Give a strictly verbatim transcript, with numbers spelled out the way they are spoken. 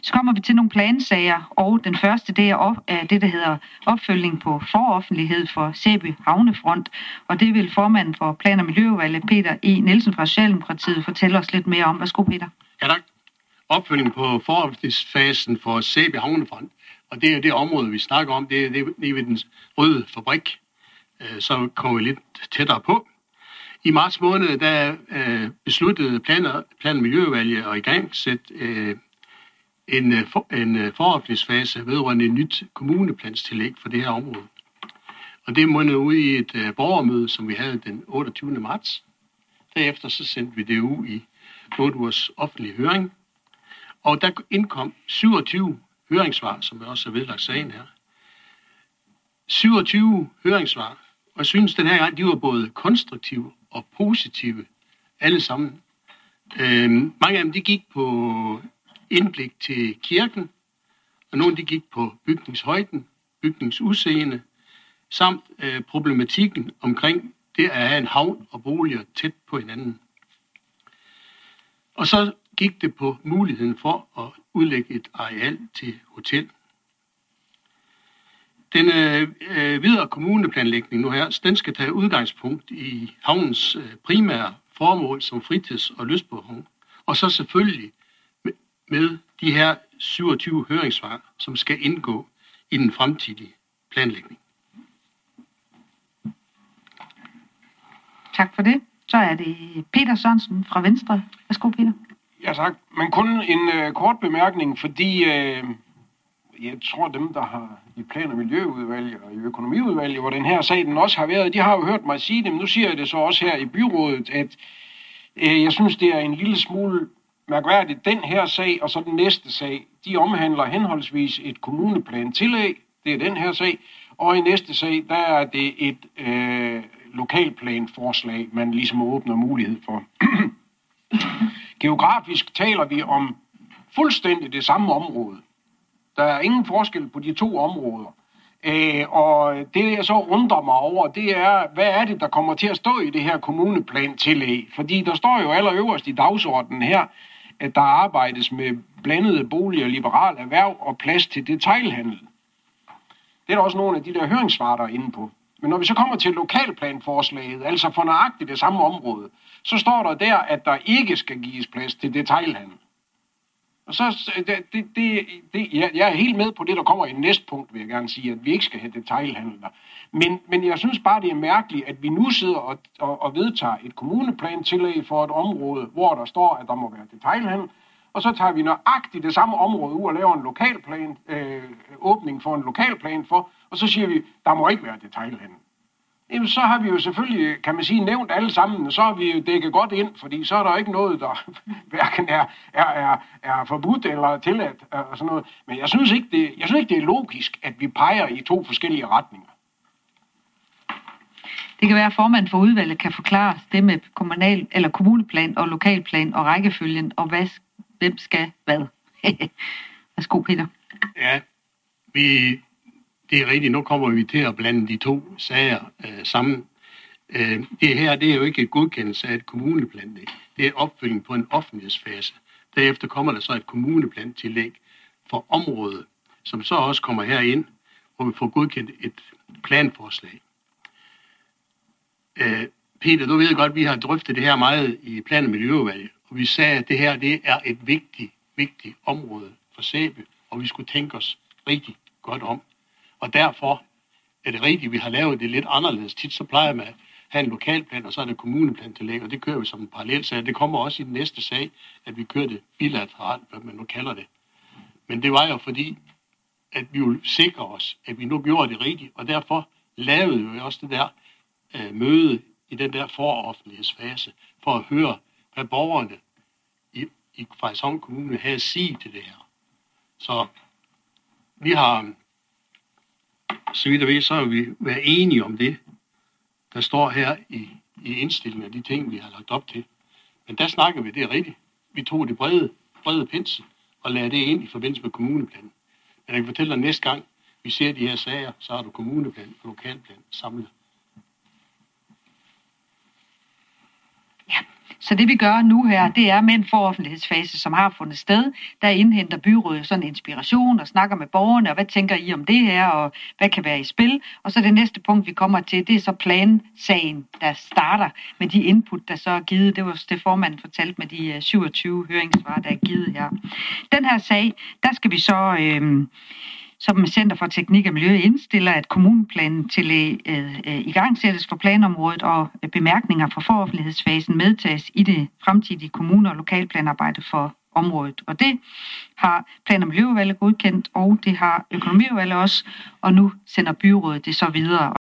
Så kommer vi til nogle plansager, og den første, det er op, det, der hedder opfølgning på foroffentlighed for Sæby Havnefront, og det vil formanden for Plan- og Miljøudvalget, Peter E. Nielsen fra Socialdemokratiet, fortælle os lidt mere om. Værsgo, Peter. Ja, tak. Opfølgning på foroffentlighedsfasen for Sæby Havnefront, og det er det område, vi snakker om, det er det ved den røde fabrik, så kommer vi lidt tættere på. I marts måned, der øh, besluttede Plan- og, Plan- og Miljøudvalget at igangsætte øh, en, øh, for, en øh, foroffentlighedsfase vedrørende et nyt kommuneplanstillæg for det her område. Og det mundede ud i et øh, borgermøde, som vi havde den otteogtyvende marts. Derefter så sendte vi det ud i otte ugers offentlig høring. Og der indkom syvogtyve høringssvar, som også er vedlagt sagen her. syvogtyve høringssvar, og jeg synes den her gang, de var både konstruktive og positive, alle sammen. Øhm, mange af dem, de gik på indblik til kirken, og nogle de gik på bygningshøjden, bygningsudseende, samt øh, problematikken omkring det at have en havn og boliger tæt på hinanden. Og så gik det på muligheden for at udlægge et areal til hotel. Den øh, videre kommuneplanlægning nu her, den skal tage udgangspunkt i havnens øh, primære formål som fritids- og lystbådehavn, og så selvfølgelig med, med de her syvogtyve høringssvar, som skal indgå i den fremtidige planlægning. Tak for det. Så er det Peter Sørensen fra Venstre. Værsgo, Peter. Ja, tak. Men kun en øh, kort bemærkning, fordi øh, jeg tror, dem, der har i Plan- og Miljøudvalget og i Økonomiudvalget, hvor den her sag den også har været, de har jo hørt mig sige det, men nu siger jeg det så også her i byrådet, at øh, jeg synes, det er en lille smule mærkværdigt. Den her sag og så den næste sag, de omhandler henholdsvis et kommuneplan-tillæg, det er den her sag, og i næste sag, der er det et øh, lokalplanforslag, man ligesom åbner mulighed for. Geografisk taler vi om fuldstændig det samme område. Der er ingen forskel på de to områder. Øh, og det, jeg så undrer mig over, det er, hvad er det, der kommer til at stå i det her kommuneplan-tillæg? Fordi der står jo allerøverst i dagsordenen her, at der arbejdes med blandede boliger, liberal erhverv og plads til detailhandel. Det er der også nogle af de der høringssvar, der er inde på. Men når vi så kommer til lokalplanforslaget, altså for nøjagtigt det samme område, så står der der, at der ikke skal gives plads til detailhandel. Og så, det, det, det, det, jeg er helt med på det, der kommer i næste punkt, vil jeg gerne sige, at vi ikke skal have detailhandel der. Men, men jeg synes bare, det er mærkeligt, at vi nu sidder og, og, og vedtager et kommuneplantillæg for et område, hvor der står, at der må være detailhandel, og så tager vi nøjagtigt det samme område ud og laver en lokalplan, øh, åbning for en lokalplan for, og så siger vi, der må ikke være detailhandel. Jamen, så har vi jo selvfølgelig, kan man sige, nævnt alle sammen, og så har vi jo dækket godt ind, fordi så er der ikke noget, der hverken er, er, er, er forbudt eller tilladt og sådan noget. Men jeg synes, ikke, det, jeg synes ikke, det er logisk, at vi peger i to forskellige retninger. Det kan være, at formanden for udvalget kan forklare det med kommunal, eller kommuneplan og lokalplan og rækkefølgen, og hvad, hvem skal hvad. Værsgo, Peter. Ja, vi... Det er rigtigt, nu kommer vi til at blande de to sager øh, sammen. Øh, det her, det er jo ikke et godkendelse af et kommuneplan. Det er opfølging på en offentlighedsfase. Derefter kommer der så et kommuneplantillæg for området, som så også kommer herind, hvor vi får godkendt et planforslag. Øh, Peter, du ved godt, at vi har drøftet det her meget i Plan- og Miljøudvalget, og vi sagde, at det her det er et vigtigt, vigtigt område for Sæby, og vi skulle tænke os rigtig godt om. Og derfor er det rigtigt, at vi har lavet det lidt anderledes. Tit så plejer man at have en lokalplan, og så er det kommuneplantillæg, og det kører vi som en parallel sag. Det kommer også i den næste sag, at vi kører det bilateralt, hvad man nu kalder det. Men det var jo fordi, at vi ville sikre os, at vi nu gjorde det rigtigt, og derfor lavede vi også det der øh, møde i den der foroffentlighedsfase, for at høre, hvad borgerne i, i Frederikshavn Kommune havde at sige til det her. Så vi har... Så vidt jeg ved, så har vi været enige om det, der står her i, i indstillingen af de ting, vi har lagt op til. Men der snakker vi, det er rigtigt. Vi tog det brede, brede pensel og lagde det ind i forbindelse med kommuneplanen. Men jeg kan fortælle dig, at næste gang vi ser de her sager, så har du kommuneplan og lokalplan samlet. Ja, Så det vi gør nu her, det er med en foroffentlighedsfase, som har fundet sted. Der indhenter byrådet sådan inspiration og snakker med borgerne, og hvad tænker I om det her, og hvad kan være i spil. Og så det næste punkt, vi kommer til, det er så plansagen, der starter med de input, der så er givet. Det var det formanden fortalte med de syvogtyve høringssvar, der er givet her. Den her sag, der skal vi så... Øh, som Center for Teknik og Miljø indstiller, at kommuneplanen til øh, øh, igangsættes for planområdet, og øh, bemærkninger fra foroffentlighedsfasen medtages i det fremtidige kommune- og lokalplanarbejde for området. Og det har Plan- og Miljøudvalget godkendt, og det har Økonomiudvalget også, og nu sender byrådet det så videre.